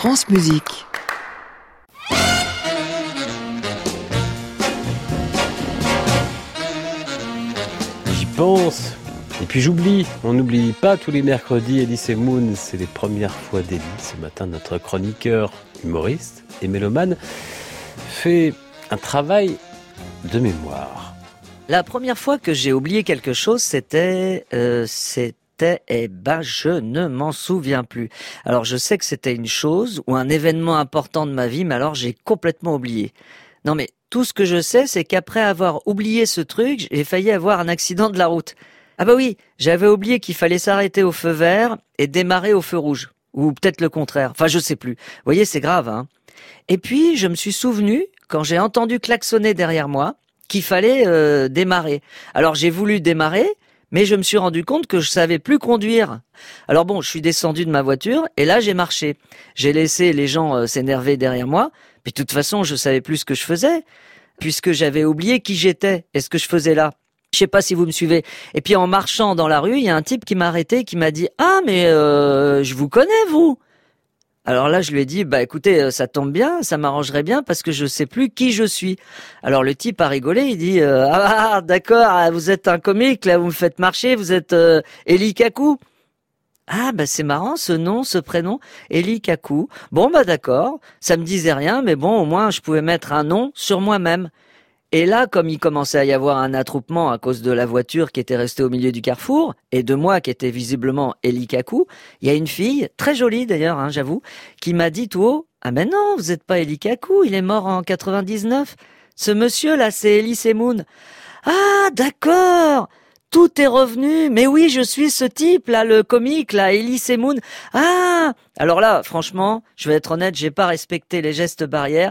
France Musique. J'y pense, et puis j'oublie. On n'oublie pas tous les mercredis. Elise et Moon, c'est les premières fois d'Elie. Ce matin, notre chroniqueur, humoriste et mélomane fait un travail de mémoire. La première fois que j'ai oublié quelque chose, c'était, je ne m'en souviens plus. Alors je sais que c'était une chose ou un événement important de ma vie, mais alors j'ai complètement oublié. Non mais tout ce que je sais, c'est qu'après avoir oublié ce truc, j'ai failli avoir un accident de la route. Ah bah oui, j'avais oublié qu'il fallait s'arrêter au feu vert et démarrer au feu rouge. Ou peut-être le contraire, enfin je sais plus. Vous voyez, c'est grave, hein. Et puis je me suis souvenu, quand j'ai entendu klaxonner derrière moi, qu'il fallait démarrer. Alors j'ai voulu démarrer, mais je me suis rendu compte que je savais plus conduire. Alors bon, je suis descendu de ma voiture et là j'ai marché. J'ai laissé les gens s'énerver derrière moi, puis de toute façon je savais plus ce que je faisais, puisque j'avais oublié qui j'étais et ce que je faisais là. Je sais pas si vous me suivez. Et puis en marchant dans la rue, il y a un type qui m'a arrêté, qui m'a dit « Ah mais je vous connais vous !» Alors là, je lui ai dit, bah écoutez, ça tombe bien, ça m'arrangerait bien parce que je sais plus qui je suis. Alors le type a rigolé, il dit, ah d'accord, vous êtes un comique, là vous me faites marcher, vous êtes Elie Kakou. Ah bah c'est marrant ce nom, ce prénom, Elie Kakou. Bon bah d'accord, ça me disait rien, mais bon au moins je pouvais mettre un nom sur moi-même. Et là, comme il commençait à y avoir un attroupement à cause de la voiture qui était restée au milieu du carrefour, et de moi qui était visiblement Elie Kakou, il y a une fille, très jolie d'ailleurs, hein, j'avoue, qui m'a dit tout haut, « Ah mais non, vous n'êtes pas Elie Kakou, il est mort en 99. Ce monsieur-là, c'est Elise et Moon. »« Ah, d'accord, tout est revenu, mais oui, je suis ce type, là, le comique, là, Elise et Moon. Ah !» Alors là, franchement, je vais être honnête, j'ai pas respecté les gestes barrières.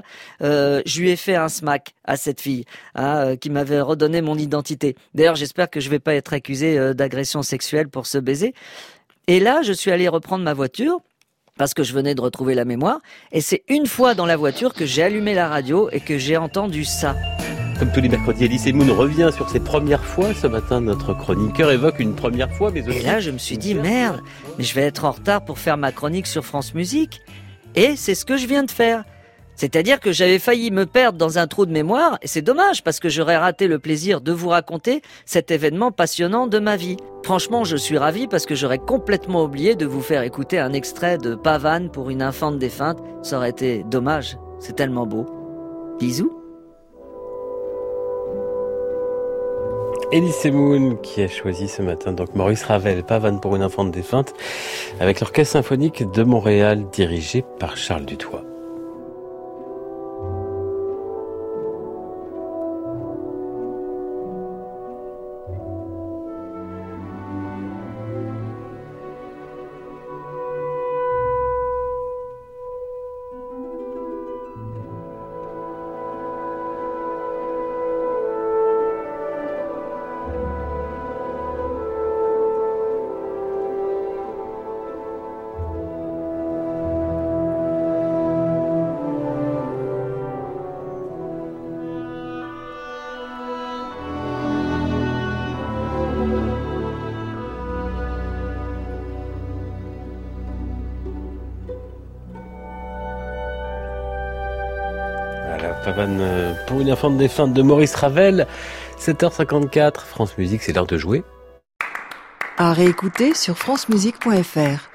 Je lui ai fait un smack à cette fille, qui m'avait redonné mon identité. D'ailleurs, j'espère que je vais pas être accusé d'agression sexuelle pour ce baiser. Et là, je suis allé reprendre ma voiture, parce que je venais de retrouver la mémoire, et c'est une fois dans la voiture que j'ai allumé la radio et que j'ai entendu ça. Comme tous les mercredis, Elise et Moon revient sur ses premières fois. Ce matin, notre chroniqueur évoque une première fois, mais aussi... Et là, je me suis dit, merde, mais je vais être en retard pour faire ma chronique sur France Musique. Et c'est ce que je viens de faire. C'est-à-dire que j'avais failli me perdre dans un trou de mémoire, et c'est dommage, parce que j'aurais raté le plaisir de vous raconter cet événement passionnant de ma vie. Franchement, je suis ravi parce que j'aurais complètement oublié de vous faire écouter un extrait de Pavane pour une infante défunte. Ça aurait été dommage, c'est tellement beau. Bisous. Elise et Moon qui a choisi ce matin donc Maurice Ravel, Pavane pour une infante défunte, avec l'Orchestre Symphonique de Montréal dirigé par Charles Dutoit. Voilà, Pavane pour une infante défunte de Maurice Ravel, 7h54, France Musique, c'est l'heure de jouer. À réécouter sur francemusique.fr.